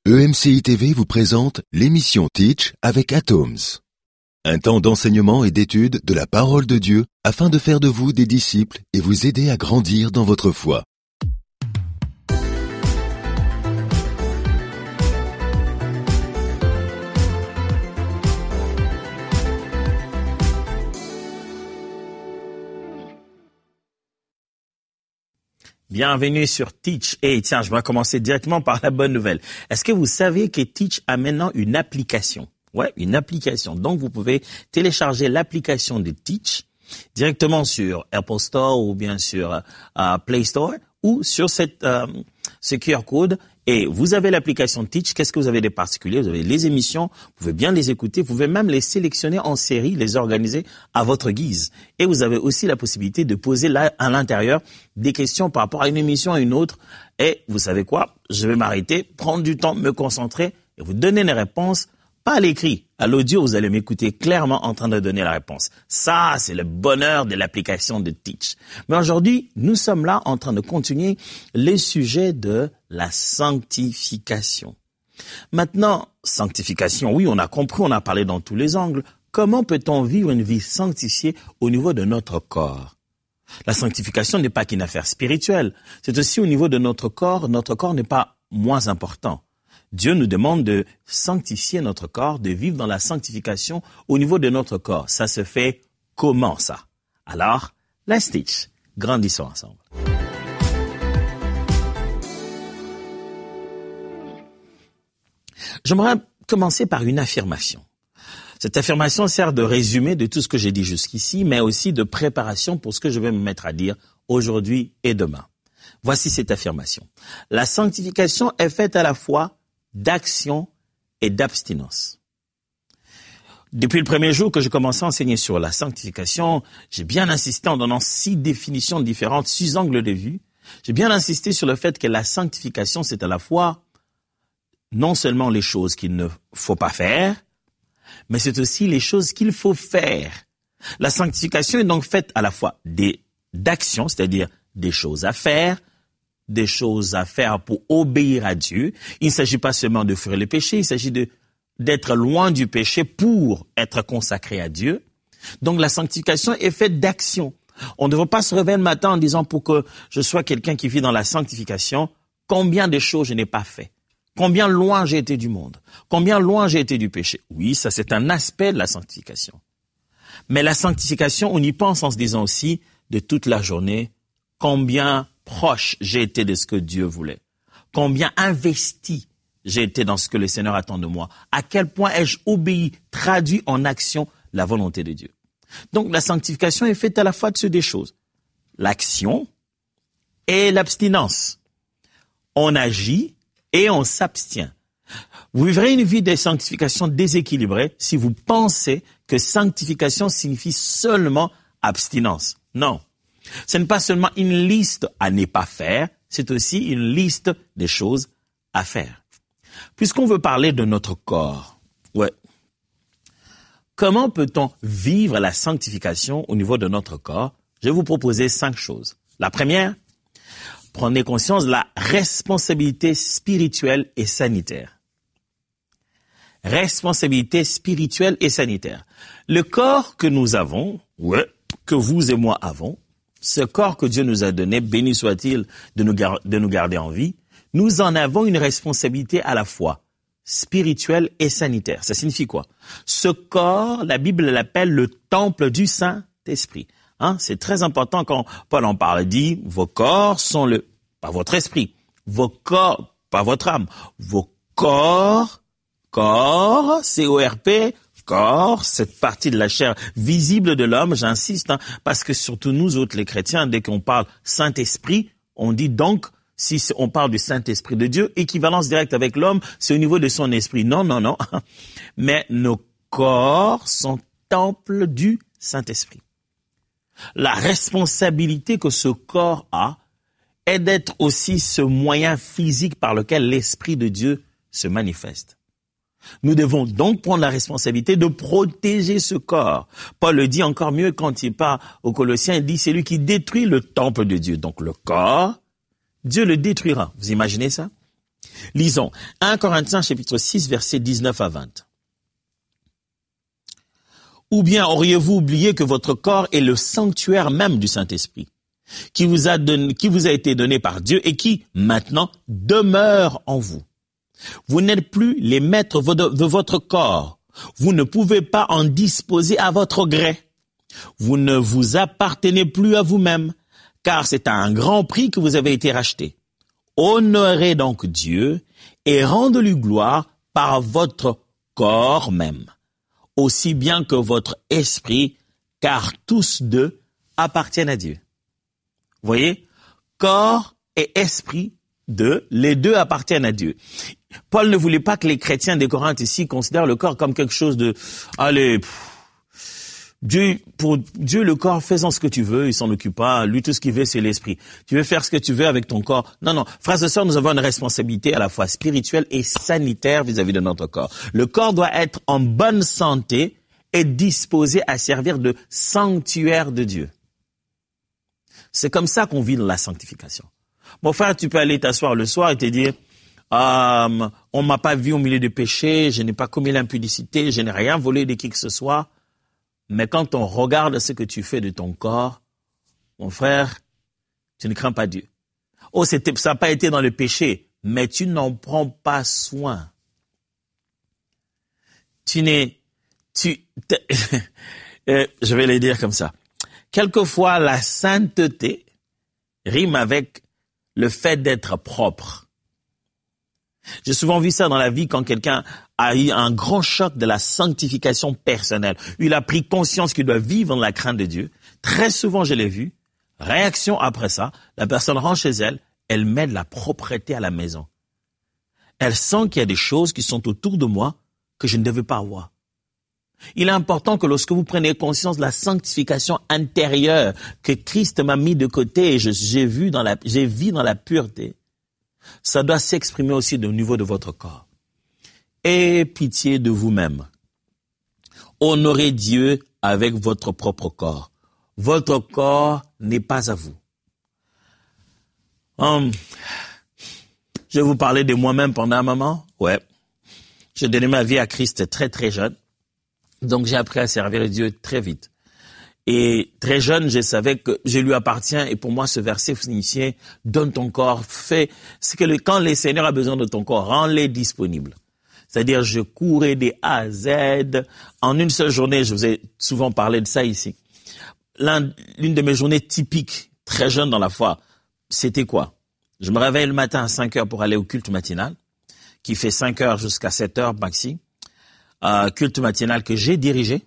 EMCI TV vous présente l'émission Teach avec Atoms. Un temps d'enseignement et d'étude de la parole de Dieu afin de faire de vous des disciples et vous aider à grandir dans votre foi. Bienvenue sur Teach. Et tiens, je vais commencer directement par la bonne nouvelle. Est-ce que vous savez que Teach a maintenant une application? Ouais, une application. Donc, vous pouvez télécharger l'application de Teach directement sur Apple Store ou bien sur Play Store ou sur ce QR code. Et vous avez l'application Teach. Qu'est-ce que vous avez de particulier? Vous avez les émissions, vous pouvez bien les écouter, vous pouvez même les sélectionner en série, les organiser à votre guise. Et vous avez aussi la possibilité de poser là, à l'intérieur des questions par rapport à une émission, à une autre. Et vous savez quoi? Je vais m'arrêter, prendre du temps, me concentrer et vous donner les réponses. Pas à l'écrit, à l'audio, vous allez m'écouter clairement en train de donner la réponse. Ça, c'est le bonheur de l'application de Teach. Mais aujourd'hui, nous sommes là en train de continuer les sujets de la sanctification. Maintenant, sanctification, oui, on a compris, on a parlé dans tous les angles. Comment peut-on vivre une vie sanctifiée au niveau de notre corps? La sanctification n'est pas qu'une affaire spirituelle. C'est aussi au niveau de notre corps n'est pas moins important. Dieu nous demande de sanctifier notre corps, de vivre dans la sanctification au niveau de notre corps. Ça se fait comment ça? Alors, let's teach. Grandissons ensemble. J'aimerais commencer par une affirmation. Cette affirmation sert de résumé de tout ce que j'ai dit jusqu'ici, mais aussi de préparation pour ce que je vais me mettre à dire aujourd'hui et demain. Voici cette affirmation. La sanctification est faite à la fois d'action et d'abstinence. Depuis le premier jour que j'ai commencé à enseigner sur la sanctification, j'ai bien insisté en donnant 6 définitions différentes, 6 angles de vue. J'ai bien insisté sur le fait que la sanctification, c'est à la fois non seulement les choses qu'il ne faut pas faire, mais c'est aussi les choses qu'il faut faire. La sanctification est donc faite à la fois d'actions, c'est-à-dire des choses à faire, des choses à faire pour obéir à Dieu. Il ne s'agit pas seulement de fuir le péché, il s'agit d'être loin du péché pour être consacré à Dieu. Donc la sanctification est faite d'action. On ne devrait pas se réveiller le matin en disant pour que je sois quelqu'un qui vit dans la sanctification, combien de choses je n'ai pas fait, combien loin j'ai été du monde, combien loin j'ai été du péché. Oui, ça c'est un aspect de la sanctification. Mais la sanctification, on y pense en se disant aussi de toute la journée, combien proche j'ai été de ce que Dieu voulait. Combien investi j'ai été dans ce que le Seigneur attend de moi. À quel point ai-je obéi, traduit en action la volonté de Dieu. Donc la sanctification est faite à la fois de ces deux choses. L'action et l'abstinence. On agit et on s'abstient. Vous vivrez une vie de sanctification déséquilibrée si vous pensez que sanctification signifie seulement abstinence. Non. Ce n'est pas seulement une liste à ne pas faire, c'est aussi une liste des choses à faire. Puisqu'on veut parler de notre corps, comment peut-on vivre la sanctification au niveau de notre corps? Je vais vous proposer 5 choses. La première, prenez conscience de la responsabilité spirituelle et sanitaire. Responsabilité spirituelle et sanitaire. Le corps que nous avons, que vous et moi avons, ce corps que Dieu nous a donné, béni soit-il de nous garder en vie, nous en avons une responsabilité à la fois spirituelle et sanitaire. Ça signifie quoi? Ce corps, la Bible l'appelle le temple du Saint-Esprit. C'est très important quand Paul en parle. Il dit, vos corps sont pas votre esprit, vos corps, pas votre âme, vos corps, C-O-R-P, corps, cette partie de la chair visible de l'homme, j'insiste, parce que surtout nous autres les chrétiens, dès qu'on parle Saint-Esprit, on dit donc, si on parle du Saint-Esprit de Dieu, équivalence directe avec l'homme, c'est au niveau de son esprit. Non. Mais nos corps sont temples du Saint-Esprit. La responsabilité que ce corps a est d'être aussi ce moyen physique par lequel l'Esprit de Dieu se manifeste. Nous devons donc prendre la responsabilité de protéger ce corps. Paul le dit encore mieux quand il parle aux Colossiens, il dit c'est lui qui détruit le temple de Dieu. Donc le corps, Dieu le détruira. Vous imaginez ça? Lisons 1 Corinthiens chapitre 6 versets 19 à 20. Ou bien auriez-vous oublié que votre corps est le sanctuaire même du Saint-Esprit, qui vous a été donné par Dieu et qui, maintenant, demeure en vous. Vous n'êtes plus les maîtres de votre corps. Vous ne pouvez pas en disposer à votre gré. Vous ne vous appartenez plus à vous-même, car c'est à un grand prix que vous avez été rachetés. Honorez donc Dieu et rendez-lui gloire par votre corps même, aussi bien que votre esprit, car tous deux appartiennent à Dieu. Vous voyez, corps et esprit, les deux appartiennent à Dieu. Paul ne voulait pas que les chrétiens des Corinthes ici considèrent le corps comme quelque chose de, pour Dieu, le corps, fais-en ce que tu veux, il s'en occupe pas. Lui, tout ce qu'il veut, c'est l'esprit. Tu veux faire ce que tu veux avec ton corps. Non. Frères et sœurs, nous avons une responsabilité à la fois spirituelle et sanitaire vis-à-vis de notre corps. Le corps doit être en bonne santé et disposé à servir de sanctuaire de Dieu. C'est comme ça qu'on vit dans la sanctification. Mon frère, tu peux aller t'asseoir le soir et te dire, on m'a pas vu au milieu de péché, je n'ai pas commis l'impudicité, je n'ai rien volé de qui que ce soit. Mais quand on regarde ce que tu fais de ton corps, mon frère, tu ne crains pas Dieu. Ça n'a pas été dans le péché, mais tu n'en prends pas soin. Je vais le dire comme ça. Quelquefois, la sainteté rime avec le fait d'être propre. J'ai souvent vu ça dans la vie quand quelqu'un a eu un grand choc de la sanctification personnelle. Il a pris conscience qu'il doit vivre dans la crainte de Dieu. Très souvent, je l'ai vu. Réaction après ça, la personne rentre chez elle, elle met de la propreté à la maison. Elle sent qu'il y a des choses qui sont autour de moi que je ne devais pas avoir. Il est important que lorsque vous prenez conscience de la sanctification intérieure que Christ m'a mis de côté et j'ai vu dans la pureté, ça doit s'exprimer aussi au niveau de votre corps. Aie pitié de vous-même. Honorez Dieu avec votre propre corps. Votre corps n'est pas à vous. Je vais vous parler de moi-même pendant un moment. Ouais. J'ai donné ma vie à Christ très très jeune. Donc j'ai appris à servir Dieu très vite. Et très jeune, je savais que je lui appartiens. Et pour moi, ce verset signifiait « Donne ton corps, fais ». C'est que quand le Seigneur a besoin de ton corps, rends-les disponibles. C'est-à-dire, je courais des A à Z. En une seule journée, je vous ai souvent parlé de ça ici. L'une de mes journées typiques, très jeune dans la foi, c'était quoi? Je me réveille le matin à 5 heures pour aller au culte matinal, qui fait 5 heures jusqu'à 7 heures maxi. Culte matinal que j'ai dirigé.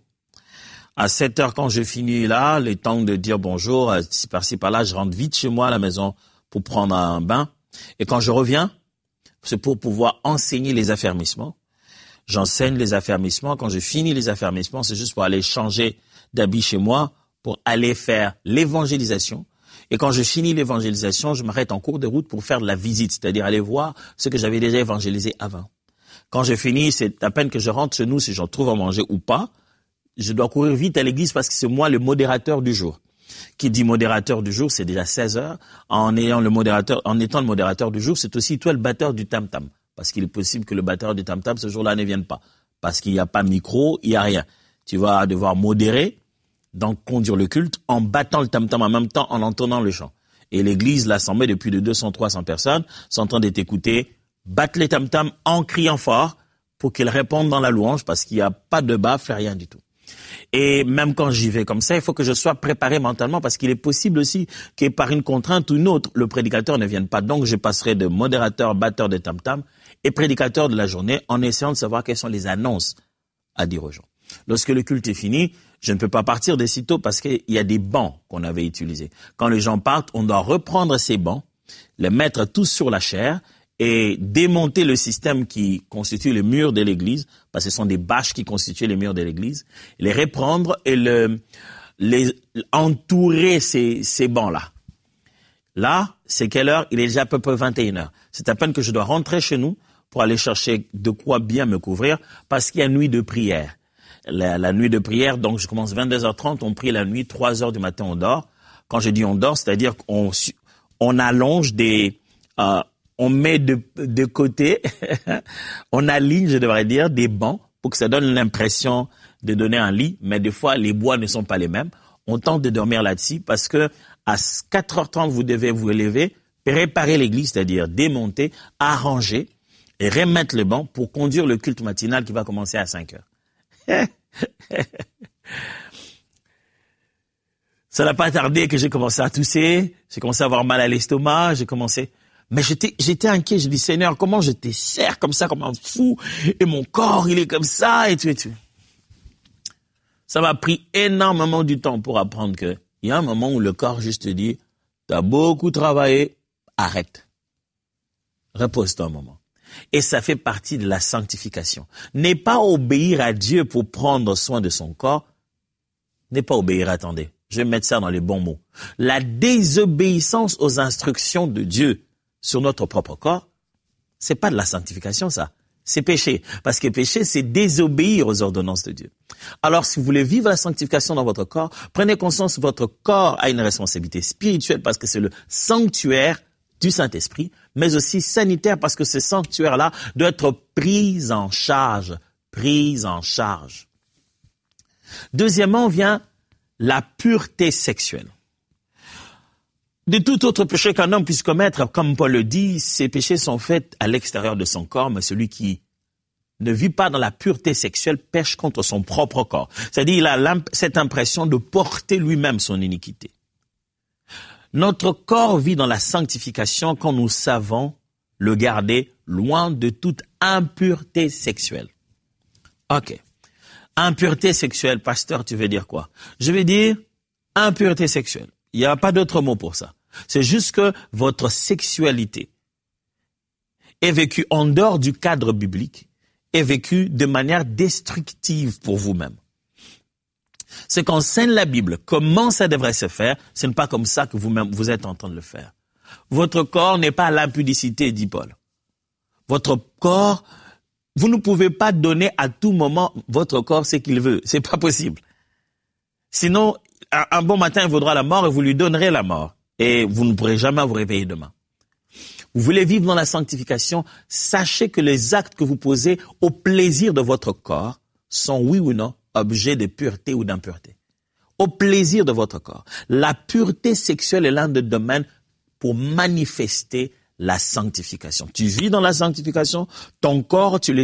À 7 heures, quand je finis là, le temps de dire bonjour, si par-ci par-là, je rentre vite chez moi à la maison pour prendre un bain. Et quand je reviens, c'est pour pouvoir enseigner les affermissements. J'enseigne les affermissements. Quand je finis les affermissements, c'est juste pour aller changer d'habit chez moi, pour aller faire l'évangélisation. Et quand je finis l'évangélisation, je m'arrête en cours de route pour faire de la visite, c'est-à-dire aller voir ce que j'avais déjà évangélisé avant. Quand je finis, c'est à peine que je rentre chez nous, si j'en trouve à manger ou pas, je dois courir vite à l'église parce que c'est moi le modérateur du jour. Qui dit modérateur du jour, c'est déjà 16 heures. En étant le modérateur du jour, c'est aussi toi le batteur du tam-tam. Parce qu'il est possible que le batteur du tam-tam, ce jour-là, ne vienne pas. Parce qu'il n'y a pas micro, il n'y a rien. Tu vas devoir modérer, donc conduire le culte, en battant le tam-tam en même temps, en entonnant le chant. Et l'église, l'assemblée de plus de 200-300 personnes, sont en train de t'écouter, battre les tam-tam en criant fort pour qu'ils répondent dans la louange, parce qu'il n'y a pas de baffle, rien du tout. Et même quand j'y vais comme ça, il faut que je sois préparé mentalement parce qu'il est possible aussi que par une contrainte ou une autre, le prédicateur ne vienne pas. Donc, je passerai de modérateur, batteur de tam-tam et prédicateur de la journée en essayant de savoir quelles sont les annonces à dire aux gens. Lorsque le culte est fini, je ne peux pas partir de sitôt parce qu'il y a des bancs qu'on avait utilisés. Quand les gens partent, on doit reprendre ces bancs, les mettre tous sur la chaire et démonter le système qui constitue le mur de l'église, parce que ce sont des bâches qui constituent les murs de l'église, les reprendre et les entourer ces bancs-là. Là, c'est quelle heure? Il est déjà à peu près 21 heures. C'est à peine que je dois rentrer chez nous pour aller chercher de quoi bien me couvrir, parce qu'il y a nuit de prière. La nuit de prière, donc je commence 22h30, on prie la nuit, 3h du matin on dort. Quand je dis on dort, c'est-à-dire qu'on allonge on met de côté, on aligne, je devrais dire, des bancs pour que ça donne l'impression de donner un lit, mais des fois, les bois ne sont pas les mêmes. On tente de dormir là-dessus parce que à 4h30, vous devez vous lever, préparer l'église, c'est-à-dire démonter, arranger et remettre le banc pour conduire le culte matinal qui va commencer à 5h. Ça n'a pas tardé que j'ai commencé à tousser, j'ai commencé à avoir mal à l'estomac, mais j'étais inquiet, je dis Seigneur, comment je te sers comme ça, comme un fou, et mon corps, il est comme ça, et tout, et tout. Ça m'a pris énormément du temps pour apprendre que il y a un moment où le corps juste te dit, t'as beaucoup travaillé, arrête. Repose-toi un moment. Et ça fait partie de la sanctification. N'est pas obéir à Dieu pour prendre soin de son corps, n'est pas obéir, attendez, je vais mettre ça dans les bons mots. La désobéissance aux instructions de Dieu sur notre propre corps, c'est pas de la sanctification, ça. C'est péché. Parce que péché, c'est désobéir aux ordonnances de Dieu. Alors, si vous voulez vivre la sanctification dans votre corps, prenez conscience que votre corps a une responsabilité spirituelle parce que c'est le sanctuaire du Saint-Esprit, mais aussi sanitaire parce que ce sanctuaire-là doit être pris en charge. Deuxièmement, vient la pureté sexuelle. De tout autre péché qu'un homme puisse commettre, comme Paul le dit, ces péchés sont faits à l'extérieur de son corps, mais celui qui ne vit pas dans la pureté sexuelle pêche contre son propre corps. C'est-à-dire, il a cette impression de porter lui-même son iniquité. Notre corps vit dans la sanctification quand nous savons le garder loin de toute impureté sexuelle. Ok. Impureté sexuelle, pasteur, tu veux dire quoi? Je vais dire impureté sexuelle. Il n'y a pas d'autre mot pour ça. C'est juste que votre sexualité est vécue en dehors du cadre biblique, est vécue de manière destructive pour vous-même. Ce qu'enseigne la Bible, comment ça devrait se faire, ce n'est pas comme ça que vous-même vous êtes en train de le faire. Votre corps n'est pas à l'impudicité, dit Paul. Votre corps, vous ne pouvez pas donner à tout moment votre corps ce qu'il veut. C'est pas possible. Sinon, un bon matin, il vaudra la mort et vous lui donnerez la mort. Et vous ne pourrez jamais vous réveiller demain. Vous voulez vivre dans la sanctification, sachez que les actes que vous posez au plaisir de votre corps sont, oui ou non, objets de pureté ou d'impureté. Au plaisir de votre corps. La pureté sexuelle est l'un des domaines pour manifester la sanctification. Tu vis dans la sanctification, ton corps, tu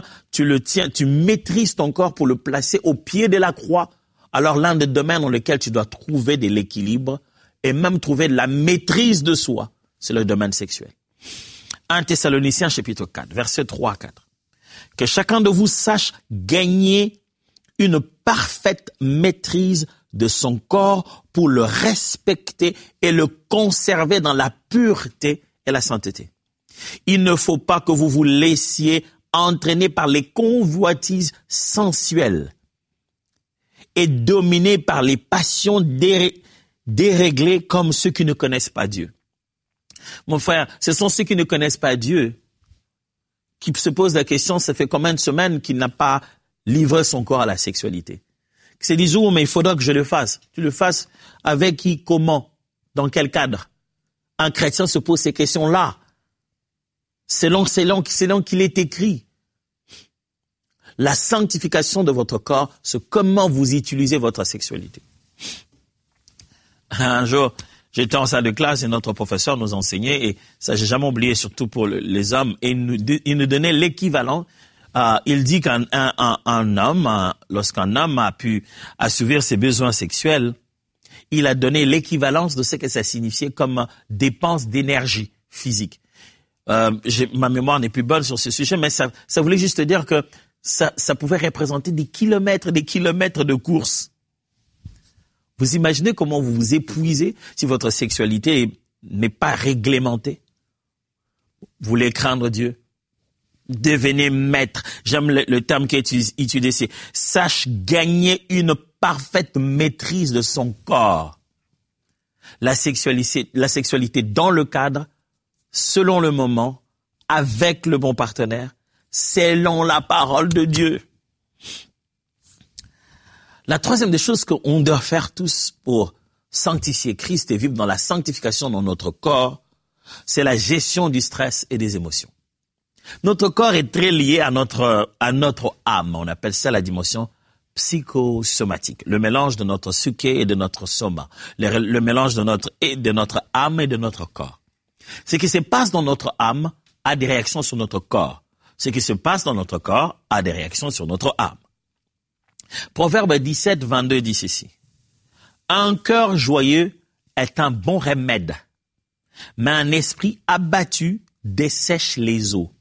maîtrises ton corps pour le placer au pied de la croix. Alors l'un des domaines dans lesquels tu dois trouver de l'équilibre et même trouver de la maîtrise de soi, c'est le domaine sexuel. 1 Thessaloniciens chapitre 4, versets 3 à 4. Que chacun de vous sache gagner une parfaite maîtrise de son corps pour le respecter et le conserver dans la pureté et la sainteté. Il ne faut pas que vous vous laissiez entraîner par les convoitises sensuelles et dominé par les passions déréglées comme ceux qui ne connaissent pas Dieu. Mon frère, ce sont ceux qui ne connaissent pas Dieu qui se posent la question, ça fait combien de semaines qu'il n'a pas livré son corps à la sexualité? Qui se disent, oh, mais il faudra que je le fasse. Tu le fasses avec qui, comment, dans quel cadre? Un chrétien se pose ces questions-là. Selon qu'il est écrit. La sanctification de votre corps, c'est comment vous utilisez votre sexualité. Un jour, j'étais en salle de classe et notre professeur nous enseignait, et ça j'ai jamais oublié, surtout pour les hommes, et il nous donnait l'équivalent. Il dit qu'un homme, lorsqu'un homme a pu assouvir ses besoins sexuels, il a donné l'équivalence de ce que ça signifiait comme dépense d'énergie physique. Ma mémoire n'est plus bonne sur ce sujet, mais ça voulait juste dire que ça pouvait représenter des kilomètres de course. Vous imaginez comment vous vous épuisez si votre sexualité n'est pas réglementée? Vous voulez craindre Dieu? Devenez maître. J'aime le terme qui est utilisé, c'est sache gagner une parfaite maîtrise de son corps. La sexualité dans le cadre, selon le moment, avec le bon partenaire, selon la parole de Dieu. La troisième des choses qu'on doit faire tous pour sanctifier Christ et vivre dans la sanctification dans notre corps, c'est la gestion du stress et des émotions. Notre corps est très lié à notre âme. On appelle ça la dimension psychosomatique. Le mélange de notre psyché et de notre soma. Le mélange de notre âme et de notre corps. Ce qui se passe dans notre âme a des réactions sur notre corps. Ce qui se passe dans notre corps a des réactions sur notre âme. Proverbe 17, 22 dit ceci. Un cœur joyeux est un bon remède, mais un esprit abattu dessèche les eaux.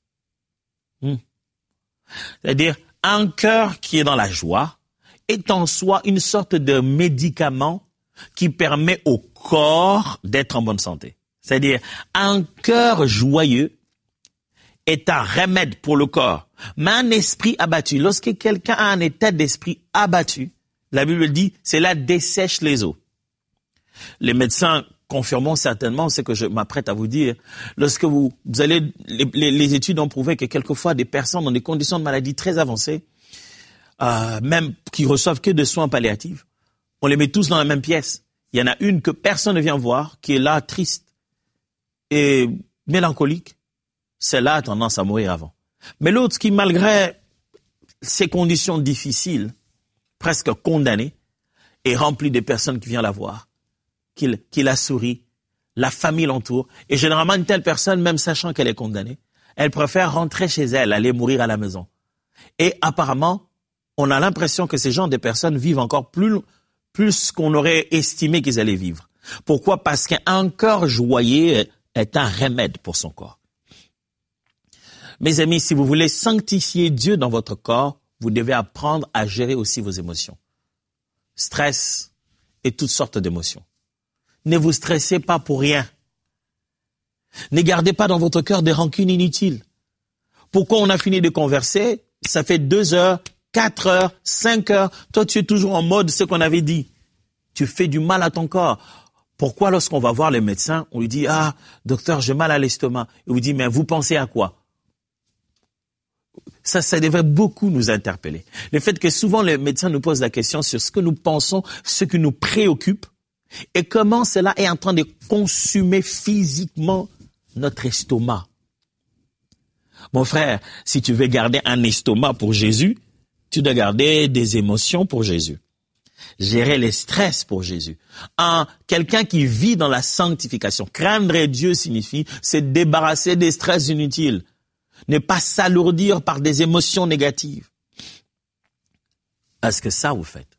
C'est-à-dire, un cœur qui est dans la joie est en soi une sorte de médicament qui permet au corps d'être en bonne santé. C'est-à-dire, un cœur joyeux est un remède pour le corps, mais un esprit abattu. Lorsque quelqu'un a un état d'esprit abattu, la Bible dit, cela dessèche les eaux. Les médecins confirmeront certainement ce que je m'apprête à vous dire. Lorsque vous allez, les études ont prouvé que quelquefois des personnes dans des conditions de maladie très avancées, même qui reçoivent que des soins palliatifs, on les met tous dans la même pièce. Il y en a une que personne ne vient voir, qui est là, triste et mélancolique. Celle-là a tendance à mourir avant. Mais l'autre qui, malgré ces conditions difficiles, presque condamné, est rempli de personnes qui viennent la voir, qui la sourit, la famille l'entoure. Et généralement, une telle personne, même sachant qu'elle est condamnée, elle préfère rentrer chez elle, aller mourir à la maison. Et apparemment, on a l'impression que ces genres de personnes vivent encore plus qu'on aurait estimé qu'ils allaient vivre. Pourquoi? Parce qu'un cœur joyeux est un remède pour son corps. Mes amis, si vous voulez sanctifier Dieu dans votre corps, vous devez apprendre à gérer aussi vos émotions. Stress et toutes sortes d'émotions. Ne vous stressez pas pour rien. Ne gardez pas dans votre cœur des rancunes inutiles. Pourquoi on a fini de converser? Ça fait 2 heures, 4 heures, 5 heures. Toi, tu es toujours en mode ce qu'on avait dit. Tu fais du mal à ton corps. Pourquoi lorsqu'on va voir les médecins, on lui dit, ah, docteur, j'ai mal à l'estomac. Il vous dit, mais vous pensez à quoi? Ça devrait beaucoup nous interpeller. Le fait que souvent les médecins nous posent la question sur ce que nous pensons, ce qui nous préoccupe, et comment cela est en train de consumer physiquement notre estomac. Mon frère, si tu veux garder un estomac pour Jésus, tu dois garder des émotions pour Jésus. Gérer les stress pour Jésus. Quelqu'un qui vit dans la sanctification. Craindre Dieu signifie se débarrasser des stress inutiles. Ne pas s'alourdir par des émotions négatives. Est-ce que ça vous faites?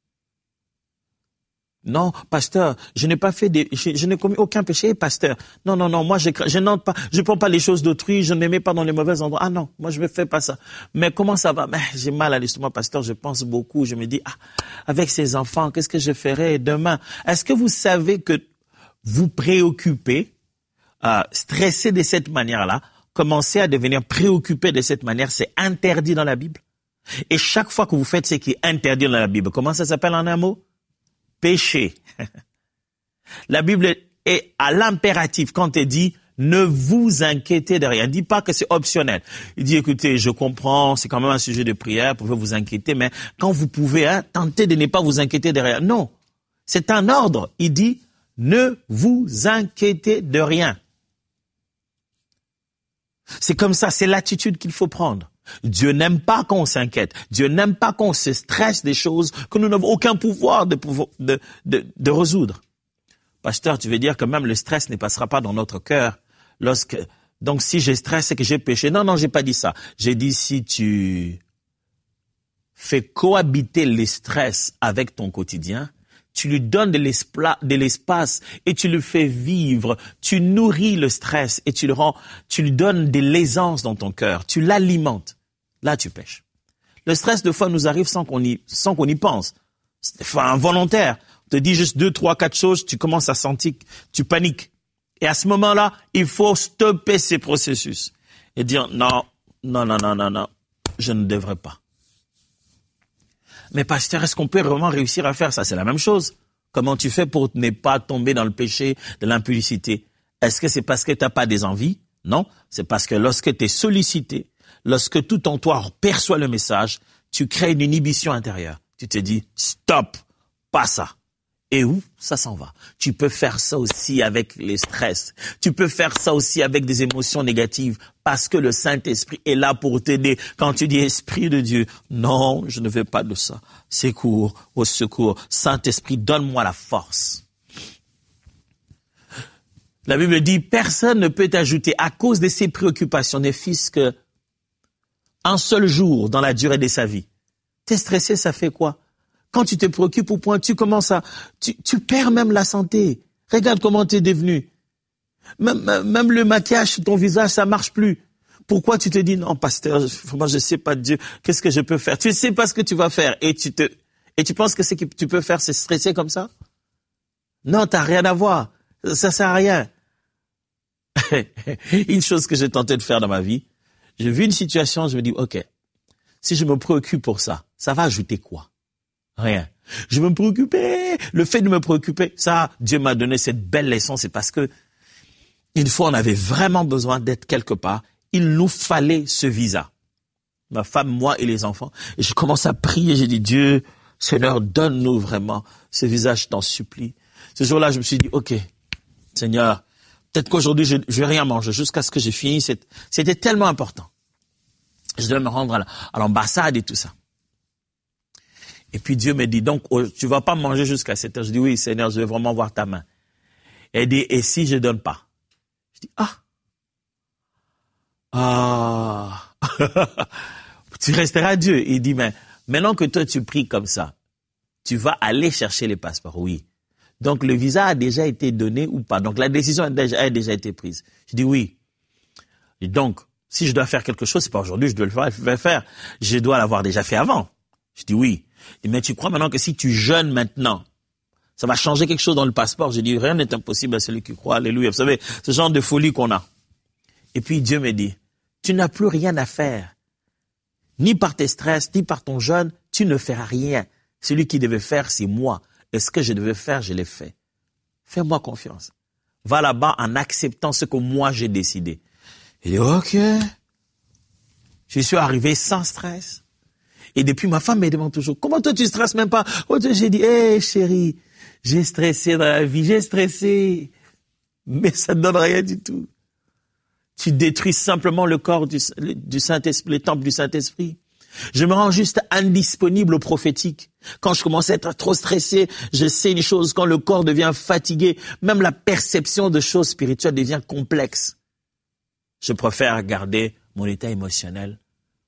Non, pasteur, je n'ai commis aucun péché, pasteur. Non, moi je prends pas les choses d'autrui, je ne les mets pas dans les mauvais endroits. Ah non, moi je ne fais pas ça. Mais comment ça va? Mais j'ai mal à l'estomac, pasteur, je pense beaucoup, je me dis, avec ces enfants, qu'est-ce que je ferai demain? Est-ce que vous savez que vous préoccupez, stresser de cette manière-là, commencer à devenir préoccupé de cette manière, c'est interdit dans la Bible. Et chaque fois que vous faites ce qui est interdit dans la Bible, comment ça s'appelle en un mot? Péché. La Bible est à l'impératif quand elle dit ne vous inquiétez de rien. Elle ne dit pas que c'est optionnel. Il dit écoutez, je comprends, c'est quand même un sujet de prière, vous pouvez vous inquiéter, mais quand vous pouvez, tentez de ne pas vous inquiéter de rien. Non, c'est un ordre. Il dit ne vous inquiétez de rien. C'est comme ça, c'est l'attitude qu'il faut prendre. Dieu n'aime pas qu'on s'inquiète. Dieu n'aime pas qu'on se stresse des choses que nous n'avons aucun pouvoir de résoudre. Pasteur, tu veux dire que même le stress ne passera pas dans notre cœur donc si je stresse, c'est que j'ai péché. Non, j'ai pas dit ça. J'ai dit si tu fais cohabiter le stress avec ton quotidien, tu lui donnes de l'espace et tu le fais vivre. Tu nourris le stress et tu lui donnes de l'aisance dans ton cœur. Tu l'alimentes. Là, tu pêches. Le stress, de fois, nous arrive sans qu'on y pense. C'est involontaire. On te dit juste 2, 3, 4 choses, tu commences à sentir, tu paniques. Et à ce moment-là, il faut stopper ces processus et dire non, je ne devrais pas. Mais pasteur, est-ce qu'on peut vraiment réussir à faire ça? C'est la même chose. Comment tu fais pour ne pas tomber dans le péché de l'impudicité? Est-ce que c'est parce que tu n'as pas des envies? Non, c'est parce que lorsque tu es sollicité, lorsque tout en toi perçoit le message, tu crées une inhibition intérieure. Tu te dis, stop, pas ça. Et où ça s'en va. Tu peux faire ça aussi avec les stress. Tu peux faire ça aussi avec des émotions négatives parce que le Saint-Esprit est là pour t'aider. Quand tu dis Esprit de Dieu, non, je ne veux pas de ça. Secours, au secours. Saint-Esprit, donne-moi la force. La Bible dit, personne ne peut ajouter à cause de ses préoccupations des fils que un seul jour dans la durée de sa vie. T'es stressé, ça fait quoi? Quand tu te préoccupes au point, tu perds même la santé. Regarde comment tu es devenu. Même le maquillage sur ton visage, ça marche plus. Pourquoi tu te dis, non, pasteur, moi, je sais pas Dieu, qu'est-ce que je peux faire? Tu ne sais pas ce que tu vas faire et tu penses que ce que tu peux faire, c'est stresser comme ça? Non, t'as rien à voir. Ça sert à rien. Une chose que j'ai tenté de faire dans ma vie, j'ai vu une situation, je me dis, ok, si je me préoccupe pour ça va ajouter quoi? Rien. Je me préoccupais. Le fait de me préoccuper, ça, Dieu m'a donné cette belle leçon, c'est parce que une fois on avait vraiment besoin d'être quelque part, il nous fallait ce visa. Ma femme, moi et les enfants. Et je commence à prier, j'ai dit, Dieu, Seigneur, donne-nous vraiment ce visa, je t'en supplie. Ce jour-là, je me suis dit, ok, Seigneur, peut-être qu'aujourd'hui, je vais rien manger jusqu'à ce que j'ai fini. C'était tellement important. Je devais me rendre à l'ambassade et tout ça. Et puis Dieu me dit, donc, tu vas pas manger jusqu'à 7 heures. Je dis, oui, Seigneur, je vais vraiment voir ta main. Elle dit, et si je donne pas? Je dis, tu resteras Dieu. Il dit, mais maintenant que toi, tu pries comme ça, tu vas aller chercher les passeports. Oui. Donc, le visa a déjà été donné ou pas? Donc, la décision a déjà été prise. Je dis, oui. Et donc, si je dois faire quelque chose, c'est pas aujourd'hui, je dois le faire. Je dois l'avoir déjà fait avant. Je dis, oui. Mais tu crois maintenant que si tu jeûnes maintenant, ça va changer quelque chose dans le passeport? Je dis, rien n'est impossible à celui qui croit. Alléluia. Vous savez, ce genre de folie qu'on a. Et puis Dieu me dit, tu n'as plus rien à faire. Ni par tes stress, ni par ton jeûne, tu ne feras rien. Celui qui devait faire, c'est moi. Et ce que je devais faire, je l'ai fait. Fais-moi confiance. Va là-bas en acceptant ce que moi j'ai décidé. Il dit, ok. Je suis arrivé sans stress. Et depuis, ma femme me demande toujours, comment toi tu stresses même pas? J'ai dit, hé chérie, j'ai stressé dans la vie, j'ai stressé. Mais ça ne donne rien du tout. Tu détruis simplement le corps du Saint-Esprit, le temple du Saint-Esprit. Je me rends juste indisponible au prophétique. Quand je commence à être trop stressé, je sais une chose, quand le corps devient fatigué, même la perception de choses spirituelles devient complexe. Je préfère garder mon état émotionnel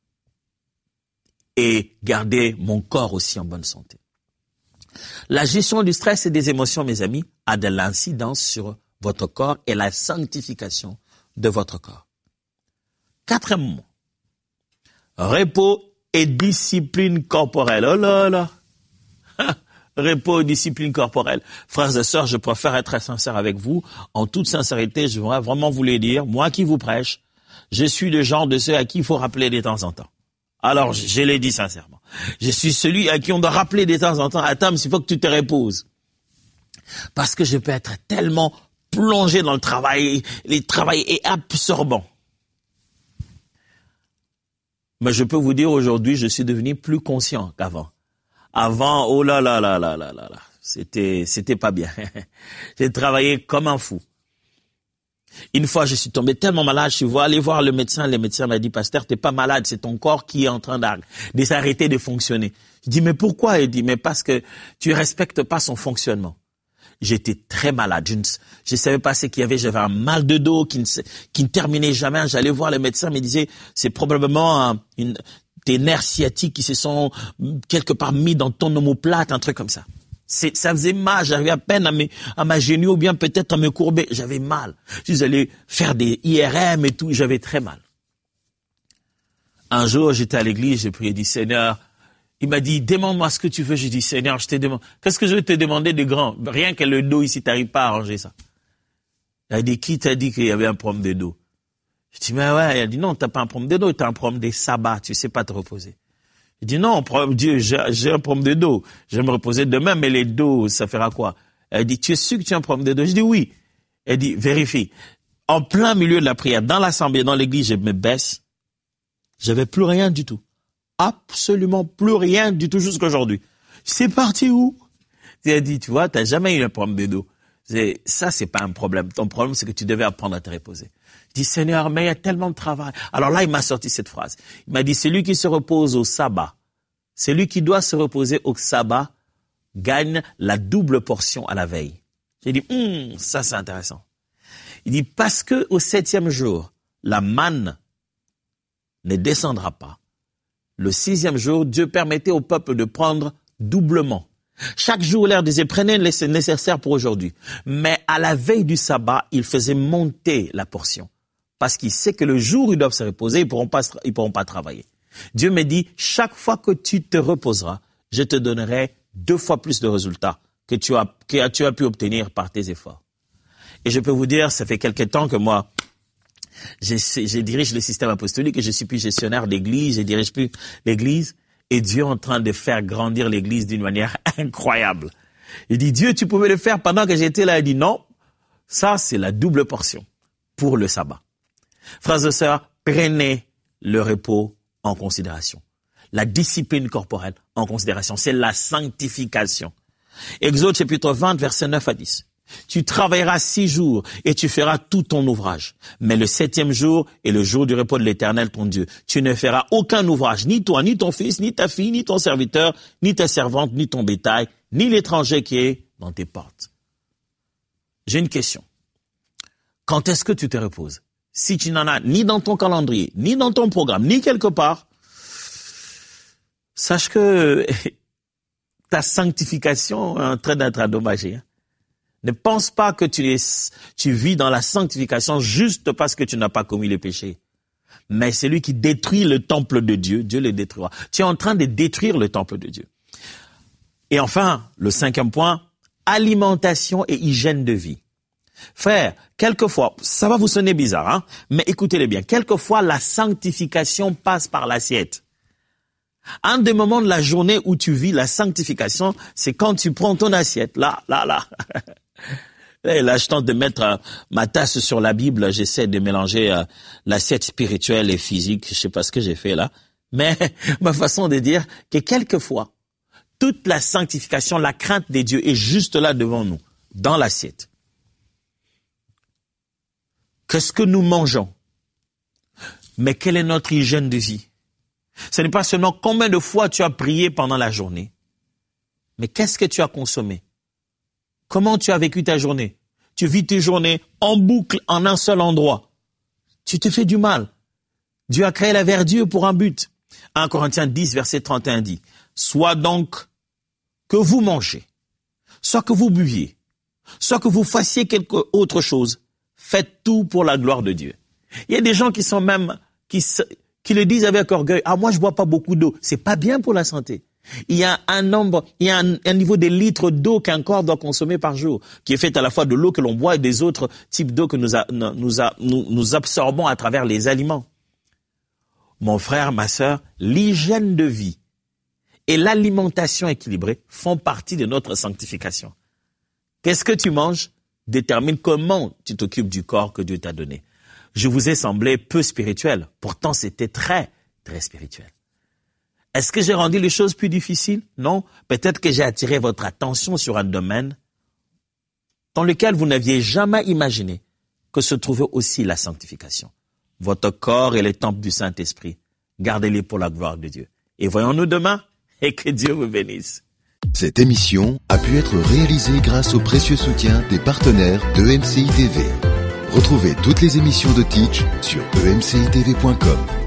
et garder mon corps aussi en bonne santé. La gestion du stress et des émotions, mes amis, a de l'incidence sur votre corps et la sanctification de votre corps. Quatrièmement, repos et discipline corporelle. Oh là là! Repos et discipline corporelle. Frères et sœurs, je préfère être sincère avec vous. En toute sincérité, je voudrais vraiment vous le dire. Moi qui vous prêche, je suis le genre de ceux à qui il faut rappeler de temps en temps. Alors, je l'ai dit sincèrement. Je suis celui à qui on doit rappeler de temps en temps, attends, il faut que tu te reposes. Parce que je peux être tellement plongé dans le travail est absorbant. Mais je peux vous dire aujourd'hui, je suis devenu plus conscient qu'avant. Avant, oh là là là là là là là, c'était pas bien. J'ai travaillé comme un fou. Une fois, je suis tombé tellement malade, je suis allé voir le médecin m'a dit, pasteur, t'es pas malade, c'est ton corps qui est en train de s'arrêter de fonctionner. Je dis, mais pourquoi? Il dit, mais parce que tu respectes pas son fonctionnement. J'étais très malade, je savais pas ce qu'il y avait, j'avais un mal de dos qui ne terminait jamais. J'allais voir le médecin, il me disait, c'est probablement tes nerfs sciatiques qui se sont quelque part mis dans ton omoplate, un truc comme ça. Ça faisait mal, j'arrivais à peine à m'agenouiller ou bien peut-être à me courber. J'avais mal. Je suis allé faire des IRM et tout, j'avais très mal. Un jour, j'étais à l'église, j'ai prié, dit Seigneur, il m'a dit, demande-moi ce que tu veux. J'ai dit, Seigneur, je te demande, qu'est-ce que je vais te demander de grand? Rien que le dos ici, t'arrives pas à arranger ça. Il a dit, qui t'a dit qu'il y avait un problème de dos? Je dis, mais ouais, il a dit, non, t'as pas un problème de dos, t'as un problème des sabbats, tu sais pas te reposer. Il dit, non, Dieu, j'ai un problème de dos. Je vais me reposer demain, mais les dos, ça fera quoi? Elle dit, tu es sûr que tu as un problème de dos? Je dis, oui. Elle dit, vérifie. En plein milieu de la prière, dans l'assemblée, dans l'église, je me baisse. J'avais plus rien du tout. Absolument plus rien du tout jusqu'aujourd'hui. C'est parti où? Tu as dit, tu vois, t'as jamais eu un problème de dos. C'est pas un problème. Ton problème, c'est que tu devais apprendre à te reposer. Je dis, Seigneur, mais il y a tellement de travail. Alors là, il m'a sorti cette phrase. Il m'a dit, celui qui se repose au sabbat, celui qui doit se reposer au sabbat, gagne la double portion à la veille. J'ai dit, ça c'est intéressant. Il dit, parce que au 7e jour, la manne ne descendra pas. Le 6e jour, Dieu permettait au peuple de prendre doublement. Chaque jour, l'air disait, prenez le nécessaire pour aujourd'hui. Mais à la veille du sabbat, il faisait monter la portion. Parce qu'il sait que le jour où ils doivent se reposer, ils pourront pas travailler. Dieu me dit, chaque fois que tu te reposeras, je te donnerai 2 fois plus de résultats que tu as pu obtenir par tes efforts. Et je peux vous dire, ça fait quelque temps que moi, je dirige le système apostolique et je suis plus gestionnaire d'église, je dirige plus l'église. Et Dieu est en train de faire grandir l'église d'une manière incroyable. Il dit, Dieu, tu pouvais le faire pendant que j'étais là. Il dit, non, ça c'est la double portion pour le sabbat. Frères et sœurs, prenez le repos en considération. La discipline corporelle en considération. C'est la sanctification. Exode chapitre 20, versets 9 à 10. Tu travailleras 6 jours et tu feras tout ton ouvrage. Mais le 7e jour est le jour du repos de l'Éternel, ton Dieu. Tu ne feras aucun ouvrage, ni toi, ni ton fils, ni ta fille, ni ton serviteur, ni ta servante, ni ton bétail, ni l'étranger qui est dans tes portes. J'ai une question. Quand est-ce que tu te reposes? Si tu n'en as ni dans ton calendrier, ni dans ton programme, ni quelque part, sache que ta sanctification est en train d'être endommagée. Ne pense pas que tu vis dans la sanctification juste parce que tu n'as pas commis le péché. Mais celui qui détruit le temple de Dieu, Dieu le détruira. Tu es en train de détruire le temple de Dieu. Et enfin, le 5e point, alimentation et hygiène de vie. Frère, quelquefois, ça va vous sonner bizarre, hein, mais écoutez-le bien, quelquefois la sanctification passe par l'assiette. Un des moments de la journée où tu vis la sanctification, c'est quand tu prends ton assiette, là. Et là, je tente de mettre ma tasse sur la Bible, j'essaie de mélanger l'assiette spirituelle et physique, je sais pas ce que j'ai fait là, mais ma façon de dire que quelquefois, toute la sanctification, la crainte des dieux est juste là devant nous, dans l'assiette. Qu'est-ce que nous mangeons? Mais quelle est notre hygiène de vie? Ce n'est pas seulement combien de fois tu as prié pendant la journée, mais qu'est-ce que tu as consommé? Comment tu as vécu ta journée? Tu vis tes journées en boucle, en un seul endroit. Tu te fais du mal. Dieu a créé la verdure pour un but. 1 Corinthiens 10, verset 31 dit, « Soit donc que vous mangez, soit que vous buviez, soit que vous fassiez quelque autre chose, faites tout pour la gloire de Dieu. » Il y a des gens qui sont même, qui le disent avec orgueil, « Ah, moi je bois pas beaucoup d'eau. » C'est pas bien pour la santé. Il y a un niveau de litres d'eau qu'un corps doit consommer par jour, qui est fait à la fois de l'eau que l'on boit et des autres types d'eau que nous absorbons à travers les aliments. Mon frère, ma sœur, l'hygiène de vie et l'alimentation équilibrée font partie de notre sanctification. Qu'est-ce que tu manges détermine comment tu t'occupes du corps que Dieu t'a donné. Je vous ai semblé peu spirituel, pourtant c'était très, très spirituel. Est-ce que j'ai rendu les choses plus difficiles? Non. Peut-être que j'ai attiré votre attention sur un domaine dans lequel vous n'aviez jamais imaginé que se trouvait aussi la sanctification. Votre corps est le temple du Saint-Esprit. Gardez-les pour la gloire de Dieu. Et voyons-nous demain et que Dieu vous bénisse. Cette émission a pu être réalisée grâce au précieux soutien des partenaires d'EMCI TV. Retrouvez toutes les émissions de Teach sur emcitv.com.